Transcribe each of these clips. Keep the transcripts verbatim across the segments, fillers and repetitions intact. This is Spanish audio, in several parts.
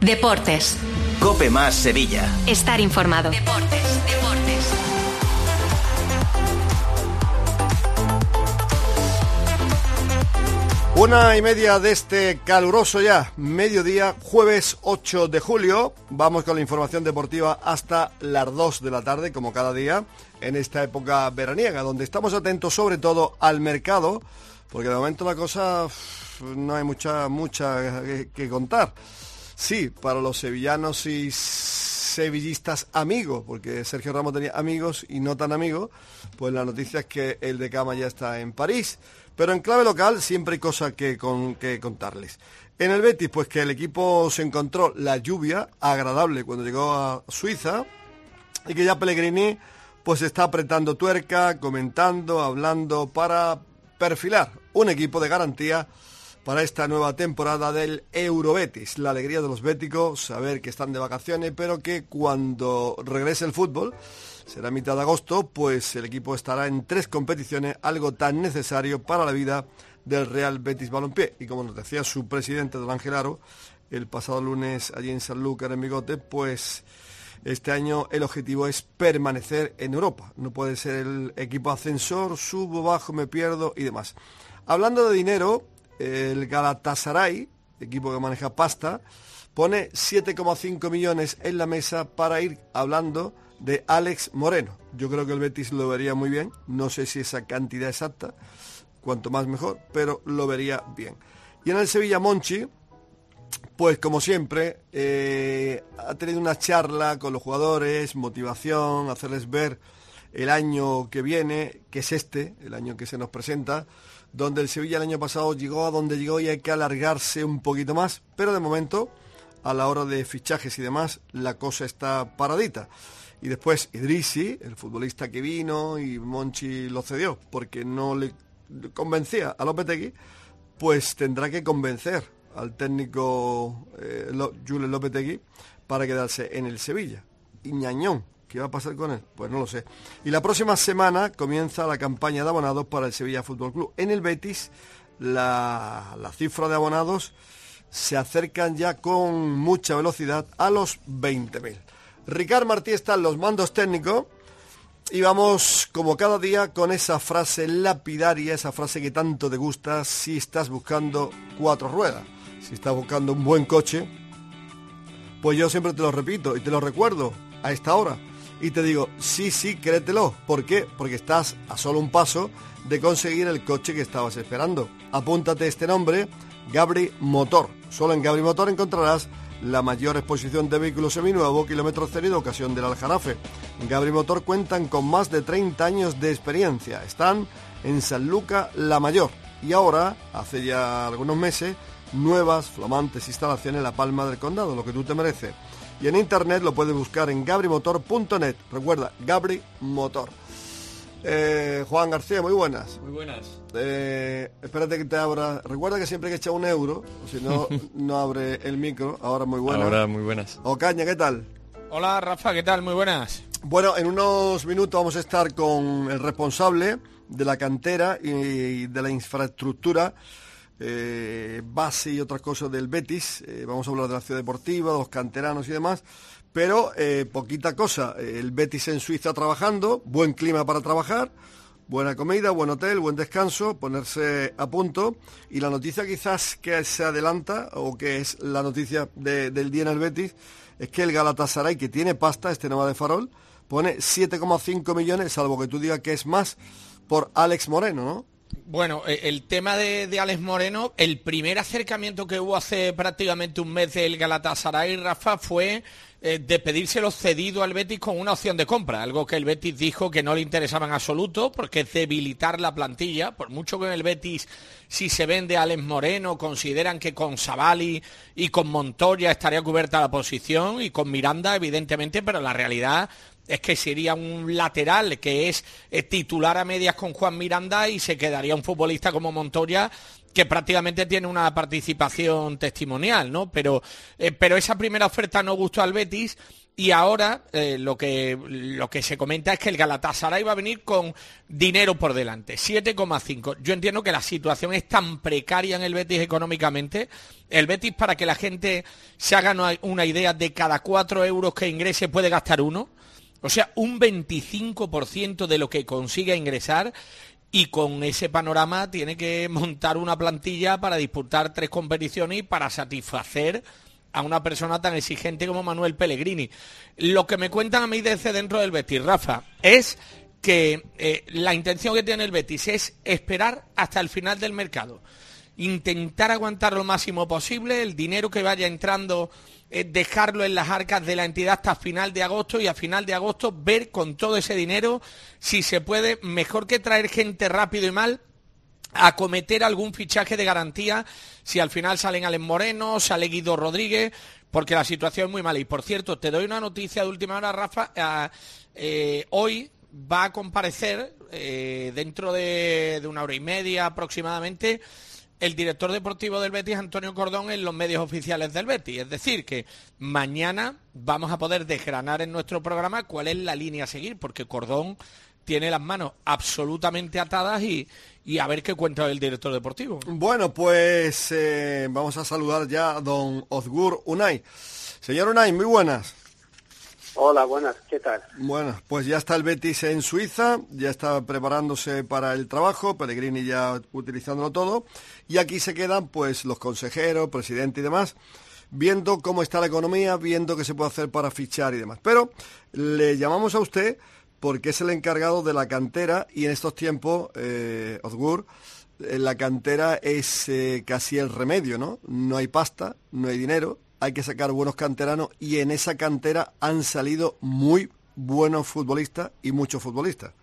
Deportes. COPE más Sevilla. Estar informado. Deportes, deportes. Una y media de este caluroso ya mediodía, jueves ocho de julio. Vamos con la información deportiva hasta las dos de la tarde, como cada día, en esta época veraniega, donde estamos atentos sobre todo al mercado, porque de momento la cosa no hay mucha, mucha que, que contar. Sí, para los sevillanos y sevillistas amigos, porque Sergio Ramos tenía amigos y no tan amigos, pues la noticia es que el de Cama ya está en París. Pero en clave local siempre hay cosas que, con, que contarles. En el Betis, pues que el equipo se encontró la lluvia agradable cuando llegó a Suiza y que ya Pellegrini pues está apretando tuerca, comentando, hablando para perfilar un equipo de garantía para esta nueva temporada del Eurobetis. La alegría de los béticos, saber que están de vacaciones, pero que cuando regrese el fútbol, será a mitad de agosto, pues el equipo estará en tres competiciones, algo tan necesario para la vida del Real Betis Balompié. Y como nos decía su presidente, don Ángel Aro, el pasado lunes allí en Sanlúcar, en Bigote, pues este año el objetivo es permanecer en Europa. No puede ser el equipo ascensor, subo, bajo, me pierdo y demás. Hablando de dinero, el Galatasaray, equipo que maneja pasta, pone siete coma cinco millones en la mesa para ir hablando de Alex Moreno. Yo creo que el Betis lo vería muy bien, no sé si esa cantidad exacta, cuanto más mejor, pero lo vería bien. Y en el Sevilla, Monchi, pues como siempre, eh, ha tenido una charla con los jugadores, motivación, hacerles ver el año que viene, que es este, el año que se nos presenta, donde el Sevilla el año pasado llegó a donde llegó y hay que alargarse un poquito más, pero de momento, a la hora de fichajes y demás, la cosa está paradita. Y después Idrissi, el futbolista que vino y Monchi lo cedió porque no le convencía a Lopetegui, pues tendrá que convencer al técnico eh, Julen Lopetegui para quedarse en el Sevilla. Y Ñañón, ¿qué va a pasar con él? Pues no lo sé. Y la próxima semana comienza la campaña de abonados para el Sevilla Fútbol Club. En el Betis, la, la cifra de abonados se acercan ya con mucha velocidad a los veinte mil. Ricard Martí está en los mandos técnicos y vamos, como cada día, con esa frase lapidaria, esa frase que tanto te gusta si estás buscando cuatro ruedas, si estás buscando un buen coche. Pues yo siempre te lo repito y te lo recuerdo a esta hora. Y te digo, sí, sí, créetelo. ¿Por qué? Porque estás a solo un paso de conseguir el coche que estabas esperando. Apúntate este nombre, Gabri Motor. Solo en Gabri Motor encontrarás la mayor exposición de vehículos seminuevos, kilómetros cero y de ocasión del Aljarafe. En Gabri Motor cuentan con más de treinta años de experiencia. Están en Sanlúcar La Mayor. Y ahora, hace ya algunos meses, nuevas, flamantes instalaciones en La Palma del Condado, lo que tú te mereces. Y en internet lo puedes buscar en gabri motor punto net. Recuerda, Gabri Motor. Eh, Juan García, muy buenas. Muy buenas. Eh, espérate que te abra. Recuerda que siempre hay que echar un euro, o si no, no abre el micro. Ahora muy buenas. Ahora muy buenas. Ocaña, ¿qué tal? Hola Rafa, ¿qué tal? Muy buenas. Bueno, en unos minutos vamos a estar con el responsable de la cantera y de la infraestructura, eh, base y otras cosas del Betis. Eh, vamos a hablar de la ciudad deportiva, de los canteranos y demás. Pero eh, poquita cosa. El Betis en Suiza trabajando, buen clima para trabajar, buena comida, buen hotel, buen descanso, ponerse a punto. Y la noticia quizás que se adelanta, o que es la noticia de, del día en el Betis, es que el Galatasaray, que tiene pasta, este Nova de Farol, pone siete coma cinco millones, salvo que tú digas que es más, por Alex Moreno, ¿no? Bueno, el tema de, de Alex Moreno, el primer acercamiento que hubo hace prácticamente un mes del Galatasaray, Rafa, fue eh, de pedírselo cedido al Betis con una opción de compra, algo que el Betis dijo que no le interesaba en absoluto, porque es debilitar la plantilla. Por mucho que en el Betis, si se vende a Alex Moreno, consideran que con Savali y con Montoya estaría cubierta la posición, y con Miranda, evidentemente, pero la realidad es que sería un lateral que es eh, titular a medias con Juan Miranda, y se quedaría un futbolista como Montoya que prácticamente tiene una participación testimonial, ¿no? Pero, eh, pero esa primera oferta no gustó al Betis. Y ahora eh, lo que lo que se comenta es que el Galatasaray va a venir con dinero por delante, siete coma cinco. Yo entiendo que la situación es tan precaria en el Betis económicamente. El Betis, para que la gente se haga una idea, de cada cuatro euros que ingrese puede gastar uno. O sea, un veinticinco por ciento de lo que consiga ingresar. Y con ese panorama tiene que montar una plantilla para disputar tres competiciones y para satisfacer a una persona tan exigente como Manuel Pellegrini. Lo que me cuentan a mí desde dentro del Betis, Rafa, es que eh, la intención que tiene el Betis es esperar hasta el final del mercado, intentar aguantar lo máximo posible, el dinero que vaya entrando, eh, dejarlo en las arcas de la entidad hasta final de agosto, y a final de agosto ver con todo ese dinero si se puede, mejor que traer gente rápido y mal, acometer algún fichaje de garantía si al final salen Alex Moreno, sale Guido Rodríguez, porque la situación es muy mala. Y por cierto, te doy una noticia de última hora, Rafa. Eh, eh, hoy va a comparecer eh, dentro de, de una hora y media aproximadamente el director deportivo del Betis, Antonio Cordón, en los medios oficiales del Betis. Es decir, que mañana vamos a poder desgranar en nuestro programa cuál es la línea a seguir, porque Cordón tiene las manos absolutamente atadas y, y a ver qué cuenta el director deportivo. Bueno, pues eh, vamos a saludar ya a don Ozgur Unai. Señor Unai, muy buenas. Hola, buenas, ¿qué tal? Bueno, pues ya está el Betis en Suiza, ya está preparándose para el trabajo, Pellegrini ya utilizándolo todo, y aquí se quedan pues los consejeros, presidente y demás, viendo cómo está la economía, viendo qué se puede hacer para fichar y demás. Pero le llamamos a usted porque es el encargado de la cantera, y en estos tiempos, eh, Ozgur, eh, la cantera es eh, casi el remedio, ¿no? No hay pasta, no hay dinero, hay que sacar buenos canteranos, y en esa cantera han salido muy buenos futbolistas y muchos futbolistas.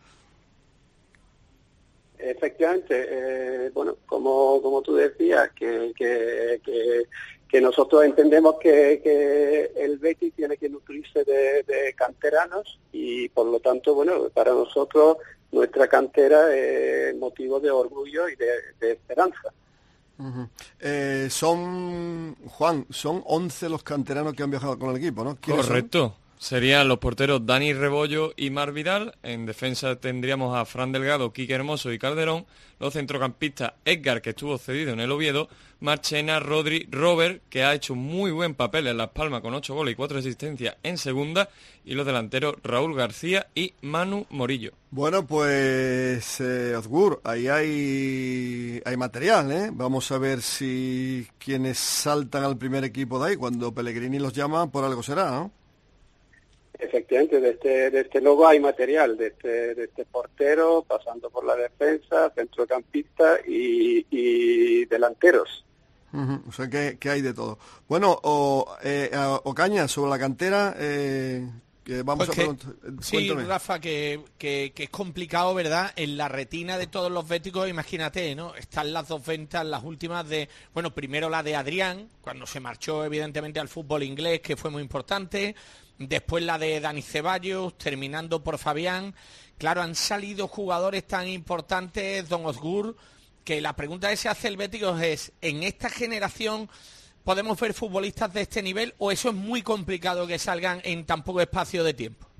Efectivamente, eh, bueno, como como tú decías, que que, que, que nosotros entendemos que, que el Betis tiene que nutrirse de, de canteranos, y por lo tanto, bueno, para nosotros nuestra cantera es motivo de orgullo y de, de esperanza. Uh-huh. Eh, son, Juan, son once los canteranos que han viajado con el equipo, ¿no? Correcto. Son? Serían los porteros Dani Rebollo y Mar Vidal. En defensa tendríamos a Fran Delgado, Quique Hermoso y Calderón. Los centrocampistas Edgar, que estuvo cedido en el Oviedo. Marchena, Rodri, Robert, que ha hecho muy buen papel en Las Palmas con ocho goles y cuatro asistencias en segunda. Y los delanteros Raúl García y Manu Morillo. Bueno, pues eh, Ozgur, ahí hay, hay material, ¿eh? Vamos a ver si quienes saltan al primer equipo de ahí, cuando Pellegrini los llama, por algo será, ¿no? Efectivamente, de este, de este logo hay material, de este, de este portero, pasando por la defensa, centrocampista y, y delanteros. Uh-huh. O sea que, que hay de todo. Bueno, o, eh, Ocaña, sobre la cantera, eh, que vamos pues a que, preguntar. sí, Cuéntame. Rafa, que, que, que es complicado, ¿verdad? En la retina de todos los béticos, imagínate, ¿no? Están las dos ventas, las últimas de, bueno, primero la de Adrián, cuando se marchó evidentemente al fútbol inglés, que fue muy importante. Después la de Dani Ceballos, terminando por Fabián. Claro, han salido jugadores tan importantes, don Ozgur, que la pregunta que se hace el Betis es, ¿en esta generación podemos ver futbolistas de este nivel, o eso es muy complicado que salgan en tan poco espacio de tiempo?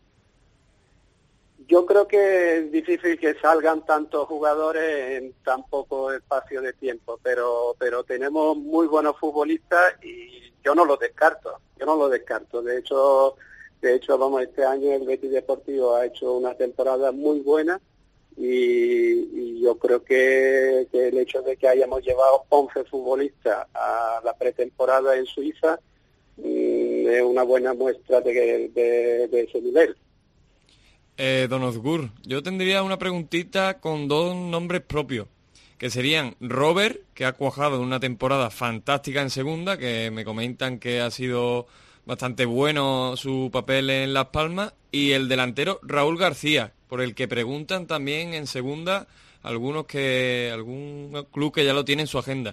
Yo creo que es difícil que salgan tantos jugadores en tan poco espacio de tiempo, pero pero tenemos muy buenos futbolistas y yo no los descarto, yo no los descarto. De hecho, de hecho, vamos, este año el Betis Deportivo ha hecho una temporada muy buena y, y yo creo que, que el hecho de que hayamos llevado once futbolistas a la pretemporada en Suiza mmm, es una buena muestra de, de, de ese nivel. Eh, don Ozgur, yo tendría una preguntita con dos nombres propios, que serían Robert, que ha cuajado en una temporada fantástica en segunda, que me comentan que ha sido bastante bueno su papel en Las Palmas, y el delantero Raúl García, por el que preguntan también en segunda algunos que algún club que ya lo tiene en su agenda.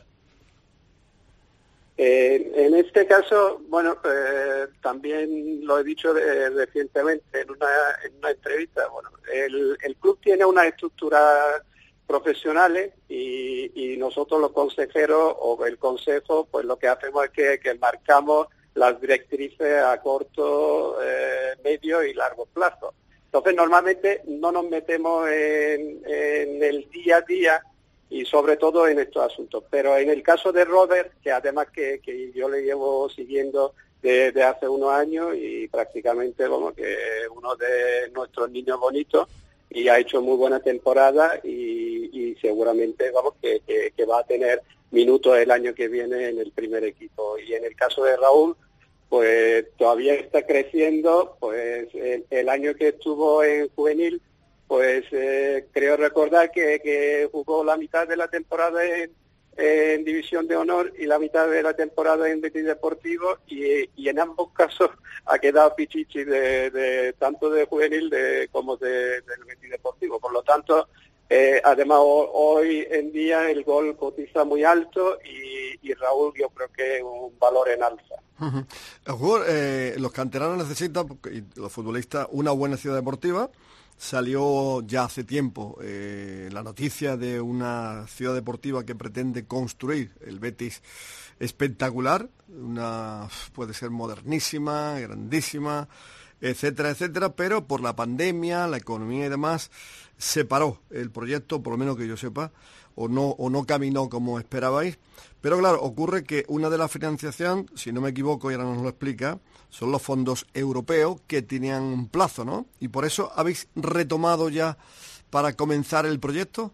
Eh, en este caso, bueno, eh, también lo he dicho de, recientemente en una, en una entrevista, bueno, el, el club tiene una estructura profesionales y, y nosotros los consejeros o el consejo, pues lo que hacemos es que, que marcamos las directrices a corto, eh, medio y largo plazo. Entonces, normalmente no nos metemos en, en el día a día y sobre todo en estos asuntos. Pero en el caso de Robert, que además que, que yo le llevo siguiendo desde de hace unos años y prácticamente como que uno de nuestros niños bonitos, y ha hecho muy buena temporada y, y seguramente vamos que, que, que va a tener minutos el año que viene en el primer equipo. Y en el caso de Raúl, pues todavía está creciendo, pues el, el año que estuvo en juvenil, pues eh, creo recordar que, que jugó la mitad de la temporada en, en División de Honor y la mitad de la temporada en Betis Deportivo y, y en ambos casos ha quedado pichichi de, de tanto de juvenil de, como de, del Betis Deportivo. Por lo tanto, eh, además ho, hoy en día el gol cotiza muy alto y, y Raúl yo creo que es un valor en alza. Uh-huh. El jugador, eh, los canteranos necesitan, y los futbolistas, una buena ciudad deportiva. Salió ya hace tiempo eh, la noticia de una ciudad deportiva que pretende construir el Betis espectacular, una puede ser modernísima, grandísima, etcétera, etcétera, pero por la pandemia, la economía y demás, se paró el proyecto, por lo menos que yo sepa, o no, o no caminó como esperabais. Pero claro, ocurre que una de las financiación, si no me equivoco, y ahora nos lo explica, son los fondos europeos que tenían un plazo, ¿no? Y por eso habéis retomado ya para comenzar el proyecto.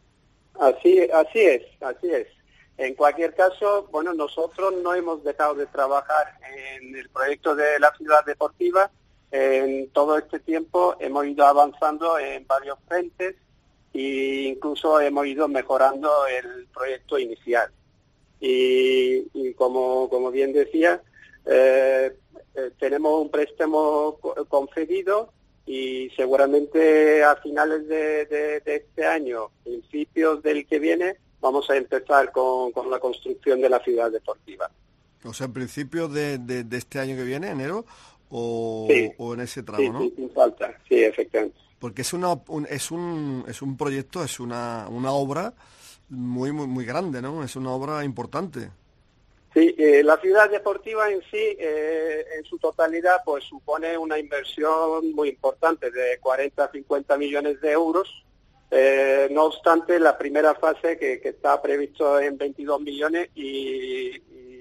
Así, así es, así es. En cualquier caso, bueno, nosotros no hemos dejado de trabajar en el proyecto de la ciudad deportiva. En todo este tiempo hemos ido avanzando en varios frentes e incluso hemos ido mejorando el proyecto inicial. Y, y como, como bien decía, eh, eh, tenemos un préstamo concedido y seguramente a finales de, de, de este año, principios del que viene, vamos a empezar con, con la construcción de la ciudad deportiva. O sea, en principio de, de, de este año que viene, enero, o, sí, o en ese tramo, sí, ¿no? Sí, sin falta, sí, efectivamente. Porque es una un, es un es un proyecto, es una una obra muy muy muy grande, ¿no? Es una obra importante. Sí, eh, la ciudad deportiva en sí, eh, en su totalidad, pues supone una inversión muy importante de cuarenta a cincuenta millones de euros. Eh, no obstante, la primera fase que, que está previsto en veintidós millones y,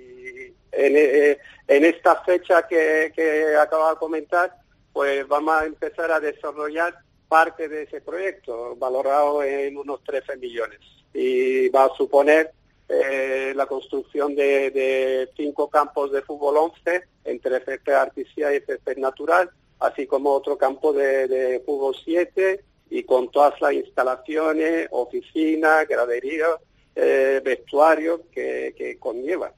y en, eh, en esta fecha que, que acabo de comentar, pues vamos a empezar a desarrollar parte de ese proyecto, valorado en unos trece millones. Y va a suponer eh, la construcción de, de cinco campos de fútbol once, entre césped artificial y césped natural, así como otro campo de, de fútbol siete, y con todas las instalaciones, oficinas, graderíos, eh, vestuarios que, que conlleva.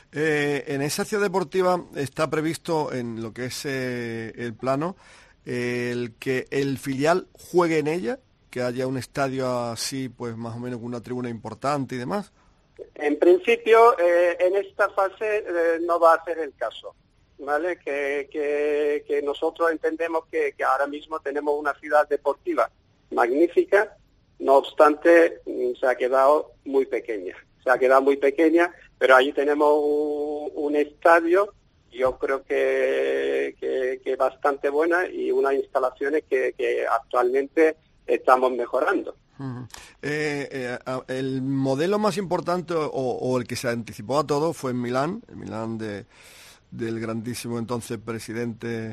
Eh, en esa ciudad deportiva está previsto, en lo que es eh, el plano, eh, el que el filial juegue en ella, que haya un estadio así, pues más o menos con una tribuna importante y demás. En principio, eh, en esta fase eh, no va a ser el caso, ¿vale? Que, que, que nosotros entendemos que, que ahora mismo tenemos una ciudad deportiva magnífica, no obstante se ha quedado muy pequeña, se ha quedado muy pequeña, pero ahí tenemos un, un estadio, yo creo que, que, que bastante buena y unas instalaciones que, que actualmente estamos mejorando. Uh-huh. eh, eh, el modelo más importante o, o el que se anticipó a todo fue en Milán, en Milán de, del grandísimo entonces presidente,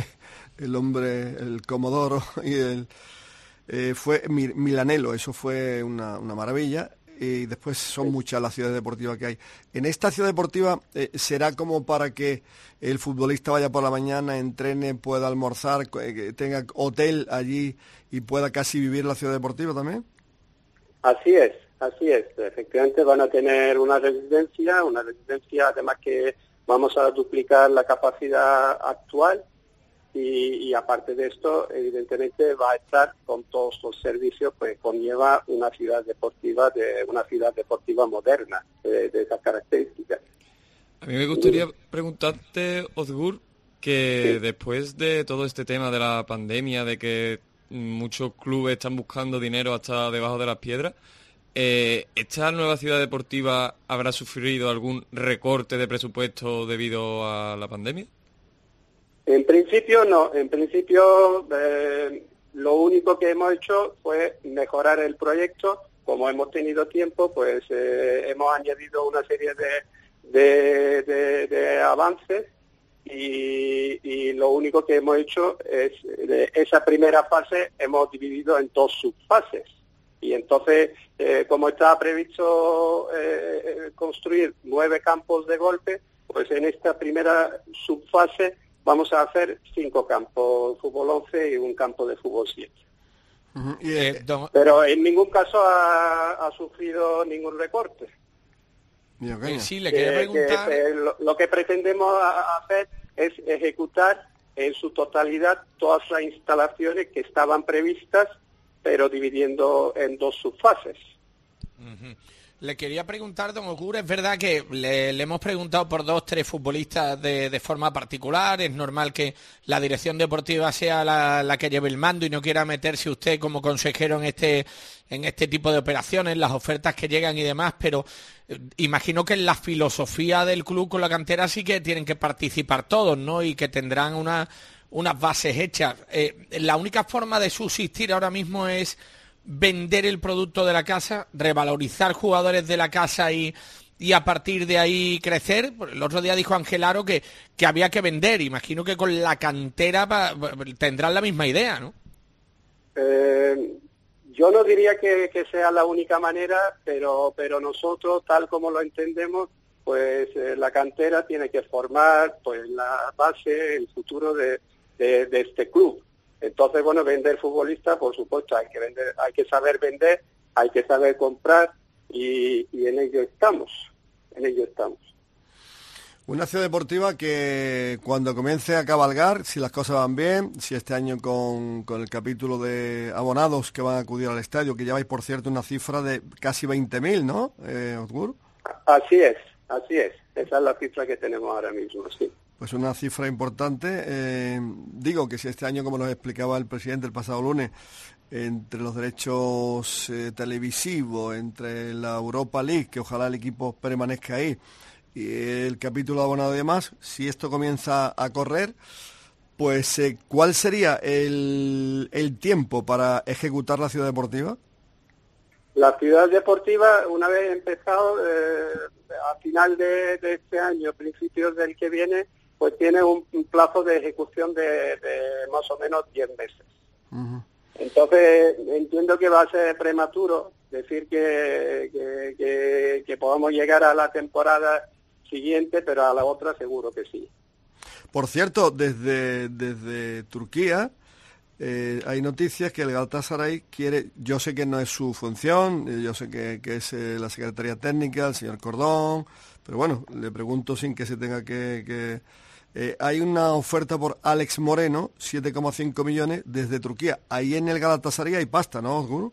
el hombre, el Comodoro y el eh, fue Milanello, eso fue una, una maravilla. Y después son muchas las ciudades deportivas que hay. En esta ciudad deportiva, eh, ¿será como para que el futbolista vaya por la mañana, entrene, pueda almorzar, eh, tenga hotel allí y pueda casi vivir la ciudad deportiva también? Así es, así es. Efectivamente van a tener una residencia, una residencia además que vamos a duplicar la capacidad actual. Y, y aparte de esto, evidentemente va a estar con todos los servicios que conlleva una ciudad deportiva, de una ciudad deportiva moderna, de, de esas características. A mí me gustaría preguntarte, Ozgur, que sí. después de todo este tema de la pandemia, de que muchos clubes están buscando dinero hasta debajo de las piedras. Eh, ¿Esta nueva ciudad deportiva habrá sufrido algún recorte de presupuesto debido a la pandemia? En principio no, en principio eh, lo único que hemos hecho fue mejorar el proyecto. Como hemos tenido tiempo, pues eh, hemos añadido una serie de, de, de, de avances y, y lo único que hemos hecho es, de esa primera fase hemos dividido en dos subfases. Y entonces, eh, como estaba previsto eh, construir nueve campos de golpe, pues en esta primera subfase vamos a hacer cinco campos de fútbol once y un campo de fútbol siete. Uh-huh. Y, eh, don... Pero en ningún caso ha, ha sufrido ningún recorte. Eh, sí, le quería que, preguntar... que, eh, lo, lo que pretendemos a, hacer es ejecutar en su totalidad todas las instalaciones que estaban previstas, pero dividiendo en dos subfases. Uh-huh. Le quería preguntar, don Ogur, es verdad que le, le hemos preguntado por dos, tres futbolistas de, de forma particular, es normal que la dirección deportiva sea la, la que lleve el mando y no quiera meterse usted como consejero en este, en este tipo de operaciones, las ofertas que llegan y demás, pero eh, imagino que en la filosofía del club con la cantera sí que tienen que participar todos, ¿no? Y que tendrán una, unas bases hechas. Eh, la única forma de subsistir ahora mismo es vender el producto de la casa, revalorizar jugadores de la casa y, y a partir de ahí crecer. El otro día dijo Angelaro que, que había que vender. Imagino que con la cantera pa, tendrán la misma idea, ¿no? Eh, yo no diría que, que sea la única manera, pero, pero nosotros, tal como lo entendemos, pues eh, la cantera tiene que formar pues la base, el futuro de, de, de este club. Entonces, bueno, vender futbolistas, por supuesto, hay que vender, hay que saber vender, hay que saber comprar y, y en ello estamos, en ello estamos. Una ciudad deportiva que cuando comience a cabalgar, si las cosas van bien, si este año con, con el capítulo de abonados que van a acudir al estadio, que lleváis, por cierto, una cifra de casi veinte mil, ¿no, eh, Osgur? Así es, así es. Esa es la cifra que tenemos ahora mismo, sí. Pues una cifra importante. Eh, digo que si este año, como nos explicaba el presidente el pasado lunes, entre los derechos eh, televisivos, entre la Europa League, que ojalá el equipo permanezca ahí, y el capítulo de abonado y demás, si esto comienza a correr, pues eh, ¿cuál sería el, el tiempo para ejecutar la ciudad deportiva? La ciudad deportiva, una vez empezado, eh, a final de, de este año, principios del que viene, pues tiene un, un plazo de ejecución de, de más o menos diez meses. Uh-huh. Entonces, entiendo que va a ser prematuro decir que, que, que, que podamos llegar a la temporada siguiente, pero a la otra seguro que sí. Por cierto, desde, desde Turquía eh, hay noticias que el Galatasaray quiere, yo sé que no es su función, yo sé que, que es eh, la Secretaría Técnica, el señor Cordón, pero bueno, le pregunto sin que se tenga que... que Eh, hay una oferta por Alex Moreno, siete coma cinco millones, desde Turquía. Ahí en el Galatasaray hay pasta, ¿no, Osgur?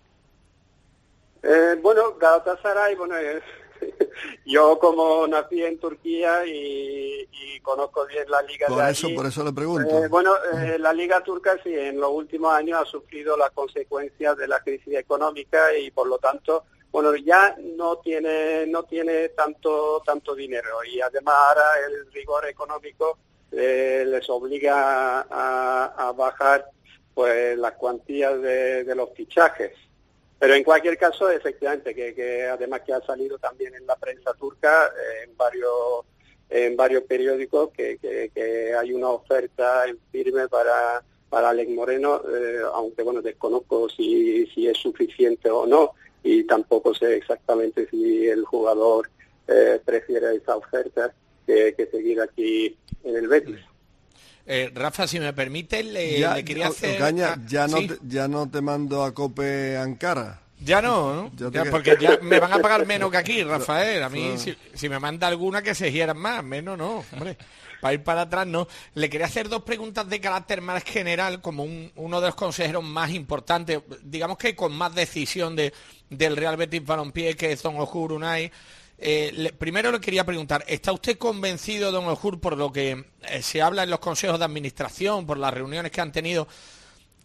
Eh, bueno, Galatasaray, bueno, eh, yo como nací en Turquía y, y conozco bien la liga por de eso, allí, por eso le pregunto. Eh, bueno, eh, la liga turca sí, en los últimos años ha sufrido las consecuencias de la crisis económica y por lo tanto... Bueno, ya no tiene no tiene tanto tanto dinero y además ahora el rigor económico eh, les obliga a, a bajar pues las cuantías de, de los fichajes. Pero en cualquier caso, efectivamente, que, que además que ha salido también en la prensa turca, eh, en varios en varios periódicos, que, que, que hay una oferta en firme para para Alex Moreno, eh, aunque bueno, desconozco si si es suficiente o no. Y tampoco sé exactamente si el jugador eh, prefiere esa oferta que, que seguir aquí en el Betis. Eh, Rafa, si me permite, le, ya, le quería hacer... Ocaña, ah, ya, no ¿sí? te, ya no te mando a Cope Ankara. Ya no, ¿no? Ya ya, que... porque ya me van a pagar menos que aquí, Rafael. A mí, si, si me manda alguna, que se hieran más. Menos no, hombre. Para ir para atrás, no. Le quería hacer dos preguntas de carácter más general, como un, uno de los consejeros más importantes, digamos que con más decisión de, del Real Betis Balompié, que es don Osgur Unai. Eh, le, primero le quería preguntar, ¿está usted convencido, don Osgur, por lo que eh, se habla en los consejos de administración, por las reuniones que han tenido,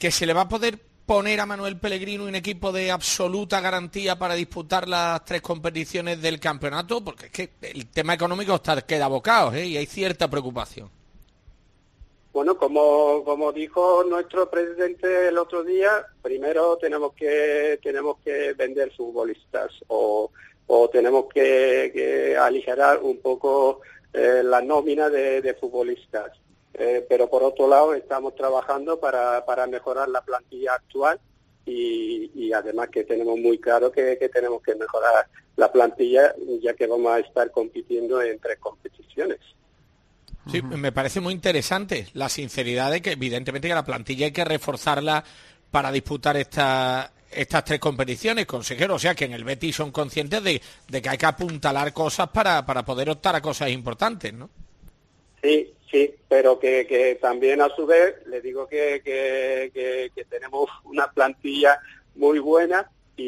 que se le va a poder poner a Manuel Pellegrino un equipo de absoluta garantía para disputar las tres competiciones del campeonato, porque es que el tema económico está queda abocado, ¿eh? Y hay cierta preocupación. Bueno, como como dijo nuestro presidente el otro día, primero tenemos que tenemos que vender futbolistas o o tenemos que, que aligerar un poco eh, la nómina de, de futbolistas. Eh, pero por otro lado estamos trabajando para, para mejorar la plantilla actual y, y además que tenemos muy claro que, que tenemos que mejorar la plantilla ya que vamos a estar compitiendo en tres competiciones. Sí, me parece muy interesante la sinceridad de que evidentemente que la plantilla hay que reforzarla para disputar esta, estas tres competiciones, consejero, o sea que en el Betis son conscientes de, de que hay que apuntalar cosas para, para poder optar a cosas importantes, ¿no? Sí, sí, pero que, que también a su vez le digo que, que, que, que tenemos una plantilla muy buena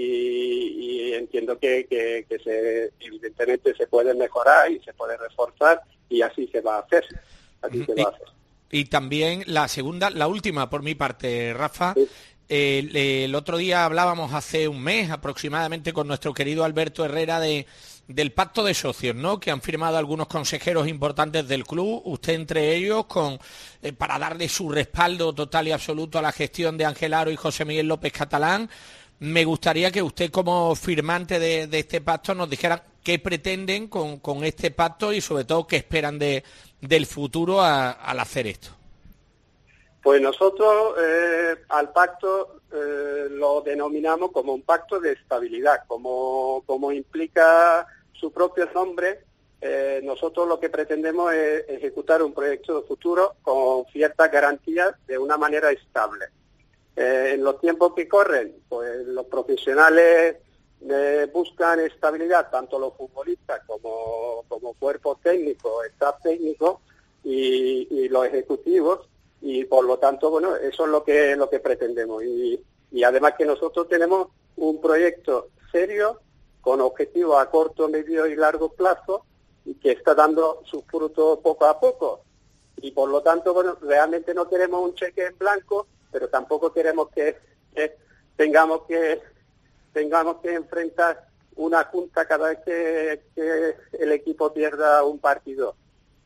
y, y entiendo que, que, que se, evidentemente se puede mejorar y se puede reforzar y así se va a hacer. Así y, se va a hacer. Y también la segunda, la última por mi parte, Rafa. Sí. El, el otro día hablábamos hace un mes aproximadamente con nuestro querido Alberto Herrera de del pacto de socios, ¿no? Que han firmado algunos consejeros importantes del club, usted entre ellos, con eh, para darle su respaldo total y absoluto a la gestión de Ángel Aro y José Miguel López Catalán. Me gustaría que usted, como firmante de, de este pacto, nos dijera qué pretenden con, con este pacto y sobre todo qué esperan de, del futuro a, al hacer esto. Pues nosotros eh, al pacto eh, lo denominamos como un pacto de estabilidad, como, como implica su propio nombre. Eh, nosotros lo que pretendemos es ejecutar un proyecto de futuro con ciertas garantías de una manera estable. Eh, en los tiempos que corren, pues los profesionales eh, buscan estabilidad, tanto los futbolistas como, como cuerpo técnico, staff técnico y, y los ejecutivos. Y por lo tanto, bueno, eso es lo que lo que pretendemos. Y, y además que nosotros tenemos un proyecto serio, con objetivos a corto, medio y largo plazo, y que está dando sus frutos poco a poco. Y por lo tanto, bueno, realmente no queremos un cheque en blanco, pero tampoco queremos que, que tengamos que tengamos que enfrentar una junta cada vez que, que el equipo pierda un partido.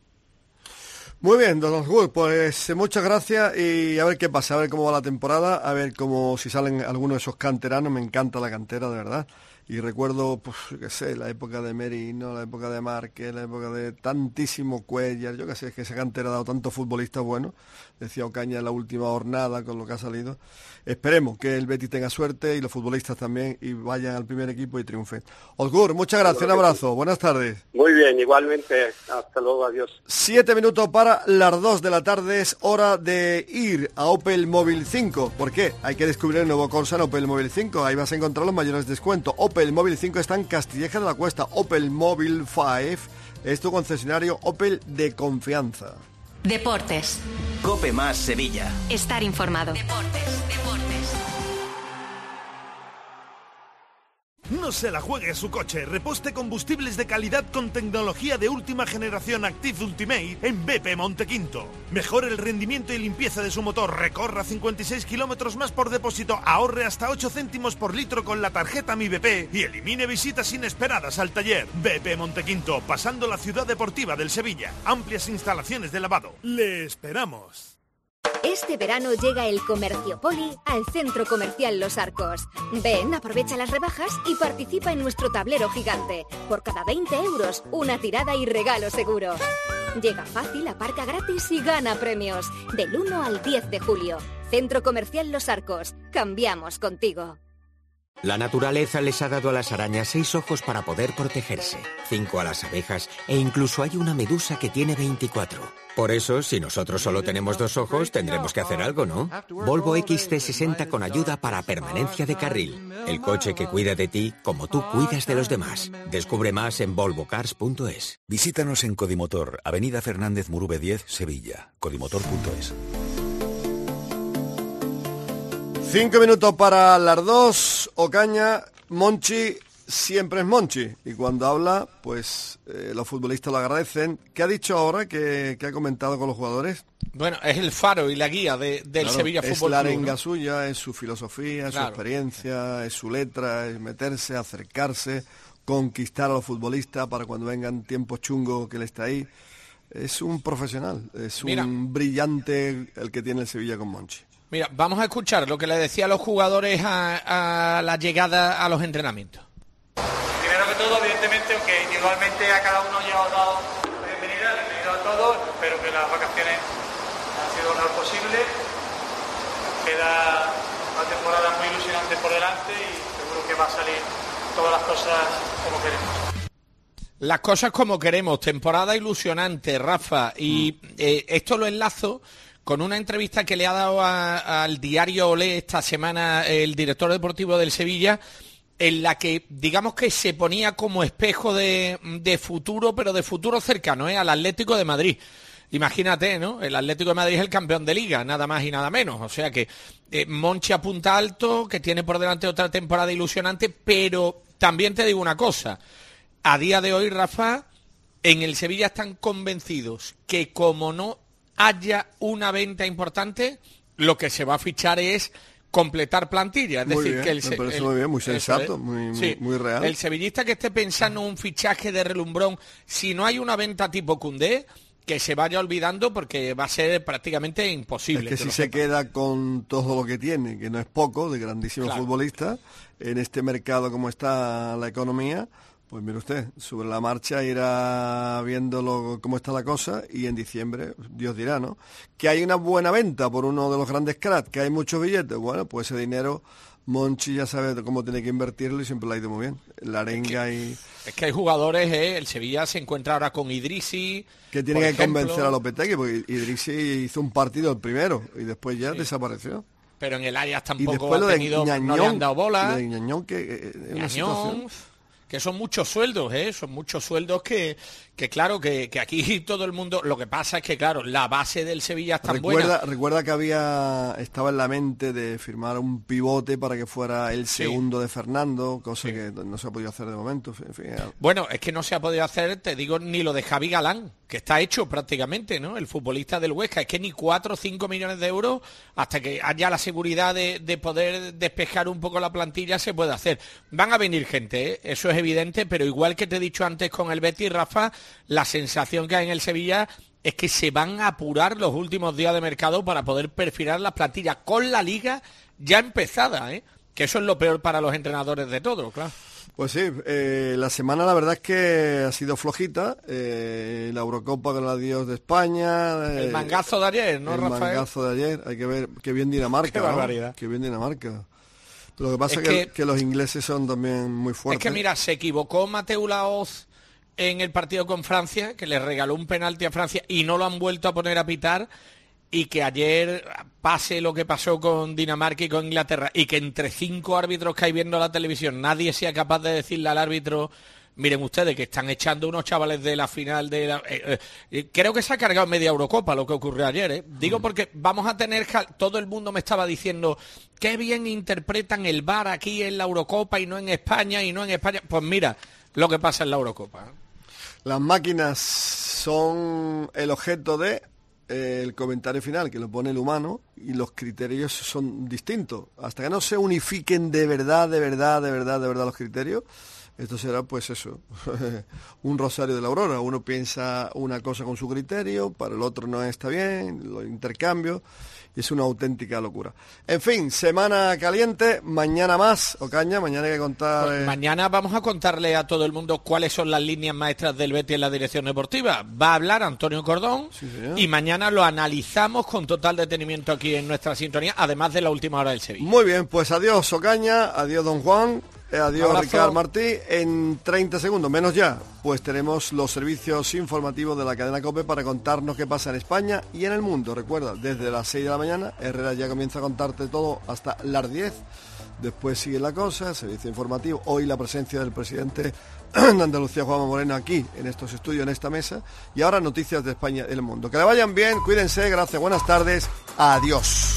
Muy bien, don Osgur, pues muchas gracias y a ver qué pasa, a ver cómo va la temporada, a ver cómo si salen algunos de esos canteranos, me encanta la cantera, de verdad. Y recuerdo, pues, qué sé, la época de Merino, la época de Márquez, la época de tantísimo Cuellar, yo qué sé, es que esa cantera ha dado tantos futbolistas buenos, decía Ocaña en la última jornada con lo que ha salido. Esperemos que el Betis tenga suerte y los futbolistas también y vayan al primer equipo y triunfen. Osgur, muchas gracias, un abrazo, buenas tardes. Muy bien, igualmente, hasta luego, adiós. Siete minutos para las dos de la tarde, es hora de ir a Opel Móvil cinco. ¿Por qué? Hay que descubrir el nuevo Corsa en Opel Móvil cinco, ahí vas a encontrar los mayores descuentos. Opel Móvil cinco está en Castilleja de la Cuesta. Opel Móvil cinco es tu concesionario Opel de confianza. Deportes. Cope Más Sevilla. Estar informado. Deportes, deportes. No se la juegue a su coche, reposte combustibles de calidad con tecnología de última generación Active Ultimate en B P Montequinto. Mejore el rendimiento y limpieza de su motor, recorra cincuenta y seis kilómetros más por depósito, ahorre hasta ocho céntimos por litro con la tarjeta Mi B P y elimine visitas inesperadas al taller. B P Montequinto, pasando la ciudad deportiva del Sevilla. Amplias instalaciones de lavado. ¡Le esperamos! Este verano llega el Comercio Poli al Centro Comercial Los Arcos. Ven, aprovecha las rebajas y participa en nuestro tablero gigante. Por cada veinte euros, una tirada y regalo seguro. Llega fácil, aparca gratis y gana premios. Del uno al diez de julio. Centro Comercial Los Arcos. Cambiamos contigo. La naturaleza les ha dado a las arañas seis ojos para poder protegerse, cinco a las abejas e incluso hay una medusa que tiene veinticuatro. Por eso, si nosotros solo tenemos dos ojos, tendremos que hacer algo, ¿no? Volvo X C sesenta con ayuda para permanencia de carril. El coche que cuida de ti como tú cuidas de los demás. Descubre más en volvo cars punto es. Visítanos en Codimotor, Avenida Fernández Murube diez, Sevilla. Codimotor punto es. Cinco minutos para las dos. Ocaña, Monchi, siempre es Monchi, y cuando habla, pues eh, los futbolistas lo agradecen. ¿Qué ha dicho ahora? ¿Qué, qué ha comentado con los jugadores? Bueno, es el faro y la guía de, del claro, Sevilla Fútbol Club. Es la Club, arenga ¿no? suya, es su filosofía, es claro. su experiencia, es su letra, es meterse, acercarse, conquistar a los futbolistas para cuando vengan tiempos chungos que él está ahí. Es un profesional, es Mira. un brillante el que tiene el Sevilla con Monchi. Mira, vamos a escuchar lo que le decía a los jugadores a, a la llegada a los entrenamientos. Primero que todo, evidentemente, aunque individualmente a cada uno ya os dado la bienvenida, bienvenido a todos, espero que las vacaciones han sido lo mejor posible. Queda una temporada muy ilusionante por delante y seguro que va a salir todas las cosas como queremos. Las cosas como queremos, temporada ilusionante, Rafa, y eh, esto lo enlazo con una entrevista que le ha dado a, al diario Olé esta semana el director deportivo del Sevilla, en la que digamos que se ponía como espejo de, de futuro, pero de futuro cercano, ¿eh? al Atlético de Madrid. Imagínate, ¿no? El Atlético de Madrid es el campeón de Liga, nada más y nada menos. O sea que eh, Monchi apunta alto, que tiene por delante otra temporada ilusionante, pero también te digo una cosa. A día de hoy, Rafa, en el Sevilla están convencidos que como no haya una venta importante, lo que se va a fichar es completar plantilla. Es muy decir, bien, que el, me parece el, muy bien, muy sensato, es, muy, sí, muy real. El sevillista que esté pensando en un fichaje de relumbrón, si no hay una venta tipo Koundé, que se vaya olvidando porque va a ser prácticamente imposible. Es que, que si se sepa. queda con todo lo que tiene, que no es poco, de grandísimos claro. futbolistas, en este mercado como está la economía, pues mire usted, sobre la marcha irá viendo lo, cómo está la cosa y en diciembre, Dios dirá, ¿no? Que hay una buena venta por uno de los grandes cracks, que hay muchos billetes, bueno, pues ese dinero Monchi ya sabe cómo tiene que invertirlo y siempre lo ha ido muy bien. La arenga es que, y... Es que hay jugadores, ¿eh? El Sevilla se encuentra ahora con Idrissi. Que tiene que ejemplo, convencer a Lopetegui, porque Idrissi hizo un partido el primero y después ya sí. desapareció. Pero en el Ajax tampoco ha tenido, Ñañón, no le han dado bola. De Ñañón, que eh, es una situación... que son muchos sueldos, ¿eh? Son muchos sueldos que, que claro, que, que aquí todo el mundo... Lo que pasa es que, claro, la base del Sevilla es tan recuerda, buena. Recuerda que había estaba en la mente de firmar un pivote para que fuera el sí. segundo de Fernando, cosa sí. que no se ha podido hacer de momento. En fin, bueno, es que no se ha podido hacer, te digo, ni lo de Javi Galán, que está hecho prácticamente, ¿no? El futbolista del Huesca. Es que ni cuatro o cinco millones de euros, hasta que haya la seguridad de, de poder despejar un poco la plantilla, se puede hacer. Van a venir gente, ¿eh? Eso es evidente, pero igual que te he dicho antes con el Betis, Rafa, la sensación que hay en el Sevilla es que se van a apurar los últimos días de mercado para poder perfilar las plantillas con la liga ya empezada, ¿eh? Que eso es lo peor para los entrenadores de todo, claro. Pues sí, eh, la semana la verdad es que ha sido flojita, eh, la Eurocopa con el adiós de España. Eh, el mangazo de ayer, ¿no, el Rafael? El mangazo de ayer, hay que ver, qué bien Dinamarca. Qué barbaridad. ¿no? Qué bien Dinamarca. Lo que pasa es es que, que, que los ingleses son también muy fuertes. Es que mira, se equivocó Mateu Laoz en el partido con Francia, que le regaló un penalti a Francia y no lo han vuelto a poner a pitar, y que ayer pase lo que pasó con Dinamarca y con Inglaterra, y que entre cinco árbitros que hay viendo la televisión nadie sea capaz de decirle al árbitro: miren ustedes que están echando unos chavales de la final de la... Eh, eh, creo que se ha cargado media Eurocopa lo que ocurrió ayer, ¿eh? Digo porque vamos a tener... Todo el mundo me estaba diciendo qué bien interpretan el V A R aquí en la Eurocopa y no en España, y no en España. Pues mira lo que pasa en la Eurocopa, ¿eh? Las máquinas son el objeto de... el comentario final, que lo pone el humano, y los criterios son distintos. Hasta que no se unifiquen de verdad, de verdad, de verdad, de verdad los criterios, esto será pues eso, un rosario de la aurora. Uno piensa una cosa con su criterio, para el otro no está bien, los intercambios, y es una auténtica locura. En fin, semana caliente, mañana más, Ocaña, mañana hay que contar... Pues eh... mañana vamos a contarle a todo el mundo cuáles son las líneas maestras del Betis en la dirección deportiva. Va a hablar Antonio Cordón, sí, y mañana lo analizamos con total detenimiento aquí en nuestra sintonía, además de la última hora del Sevilla. Muy bien, pues adiós Ocaña, adiós Don Juan. Adiós, abrazo. Ricard Martí. En treinta segundos, menos ya, pues tenemos los servicios informativos de la cadena COPE para contarnos qué pasa en España y en el mundo. Recuerda, desde las seis de la mañana, Herrera ya comienza a contarte todo hasta las diez. Después sigue la cosa, servicio informativo. Hoy la presencia del presidente de Andalucía, Juanma Moreno, aquí en estos estudios, en esta mesa. Y ahora noticias de España y el mundo. Que le vayan bien, cuídense, gracias, buenas tardes, adiós.